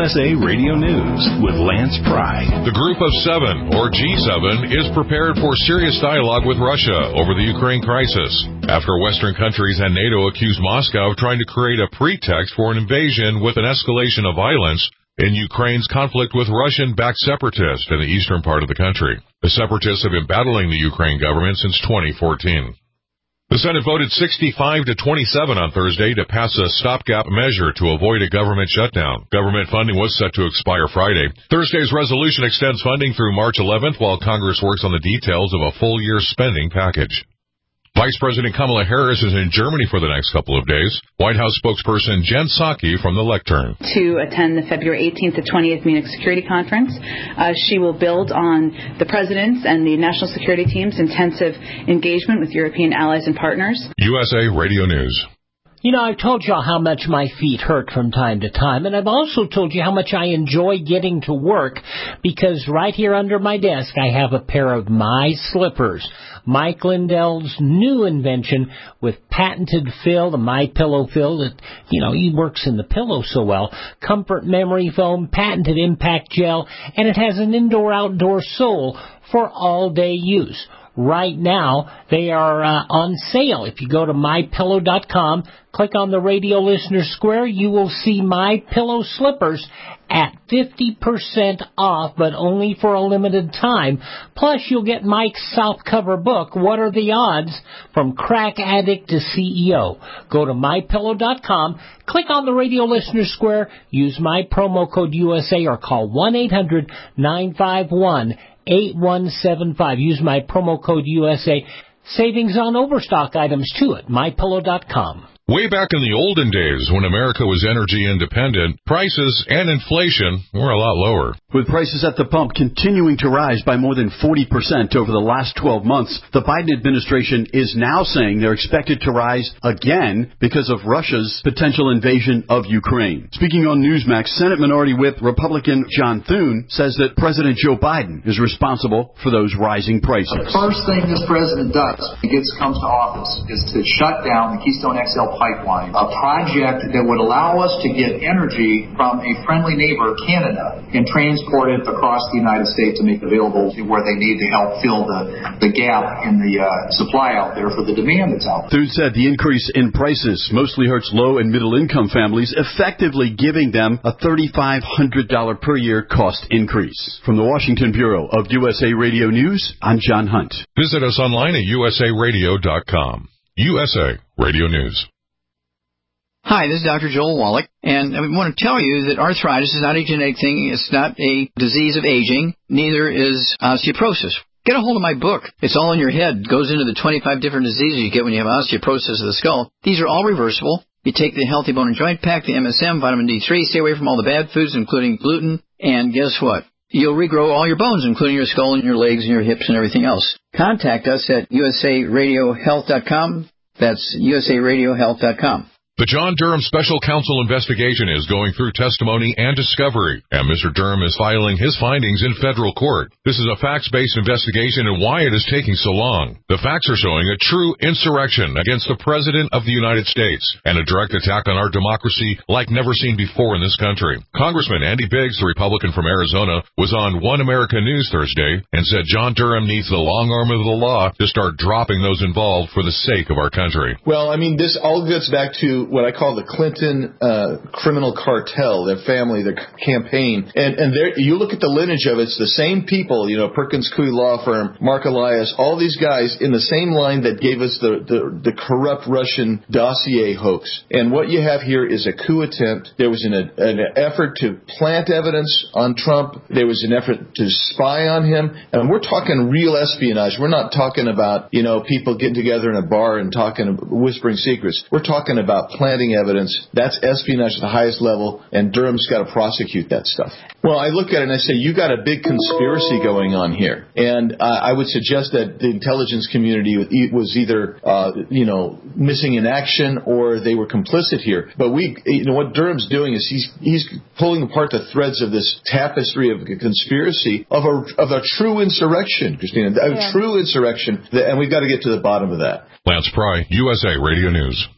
USA Radio News with Lance Pry. The Group of Seven, or G7, is prepared for serious dialogue with Russia over the Ukraine crisis, after Western countries and NATO accused Moscow of trying to create a pretext for an invasion with an escalation of violence in Ukraine's conflict with Russian-backed separatists in the eastern part of the country. The separatists have been battling the Ukraine government since 2014. The Senate voted 65 to 27 on Thursday to pass a stopgap measure to avoid a government shutdown. Government funding was set to expire Friday. Thursday's resolution extends funding through March 11th while Congress works on the details of a full-year spending package. Vice President Kamala Harris is in Germany for the next couple of days. White House spokesperson Jen Psaki from the lectern. To attend the February 18th to 20th Munich Security Conference. She will build on the President's and the national security team's intensive engagement with European allies and partners. USA Radio News. You know, I've told y'all how much my feet hurt from time to time, and I've also told you how much I enjoy getting to work, because right here under my desk I have a pair of my slippers. Mike Lindell's new invention with patented fill, the My Pillow fill that, he works in the pillow so well, comfort memory foam, patented impact gel, and it has an indoor-outdoor sole for all-day use. Right now, they are on sale. If you go to MyPillow.com, click on the radio listener square, you will see My Pillow slippers at 50% off, but only for a limited time. Plus, you'll get Mike's softcover book, What Are the Odds? From Crack Addict to CEO. Go to MyPillow.com, click on the radio listener square, use my promo code USA, or call 1-800-951-8175. Use my promo code USA. Savings on overstock items, too, at MyPillow.com. Way back in the olden days, when America was energy independent, prices and inflation were a lot lower. With prices at the pump continuing to rise by more than 40% over the last 12 months, the Biden administration is now saying they're expected to rise again because of Russia's potential invasion of Ukraine. Speaking on Newsmax, Senate Minority Whip Republican John Thune says that President Joe Biden is responsible for those rising prices. The first thing this president does when he comes to office is to shut down the Keystone XL pipeline, a project that would allow us to get energy from a friendly neighbor, Canada, and transport it across the United States to make it available to where they need to help fill the gap in the supply out there for the demand that's out there. Thune said the increase in prices mostly hurts low and middle income families, effectively giving them a $3,500 per year cost increase. From the Washington Bureau of USA Radio News, I'm John Hunt. Visit us online at usaradio.com. USA Radio News. Hi, this is Dr. Joel Wallach, and I want to tell you that arthritis is not a genetic thing. It's not a disease of aging. Neither is osteoporosis. Get a hold of my book. It's all in your head. It goes into the 25 different diseases you get when you have osteoporosis of the skull. These are all reversible. You take the Healthy Bone and Joint Pack, the MSM, vitamin D3, stay away from all the bad foods, including gluten, and guess what? You'll regrow all your bones, including your skull and your legs and your hips and everything else. Contact us at usaradiohealth.com. That's usaradiohealth.com. The John Durham Special Counsel investigation is going through testimony and discovery, and Mr. Durham is filing his findings in federal court. This is a facts-based investigation and why it is taking so long. The facts are showing a true insurrection against the President of the United States and a direct attack on our democracy like never seen before in this country. Congressman Andy Biggs, the Republican from Arizona, was on One America News Thursday and said John Durham needs the long arm of the law to start dropping those involved for the sake of our country. Well, I mean, this all gets back to what I call the Clinton criminal cartel, their family, their campaign. And there, you look at the lineage of it, it's the same people, Perkins Coie Law Firm, Mark Elias, all these guys in the same line that gave us the corrupt Russian dossier hoax. And what you have here is a coup attempt. There was an effort to plant evidence on Trump. There was an effort to spy on him. And we're talking real espionage. We're not talking about, people getting together in a bar and whispering secrets. We're talking about planting evidence. That's espionage at the highest level, and Durham's got to prosecute that stuff. Well, I look at it and I say, you got a big conspiracy going on here. And I would suggest that the intelligence community was either, missing in action or they were complicit here. But what Durham's doing is he's pulling apart the threads of this tapestry of a conspiracy of a true insurrection, Christina, a true insurrection. And we've got to get to the bottom of that. Lance Pry, USA Radio News.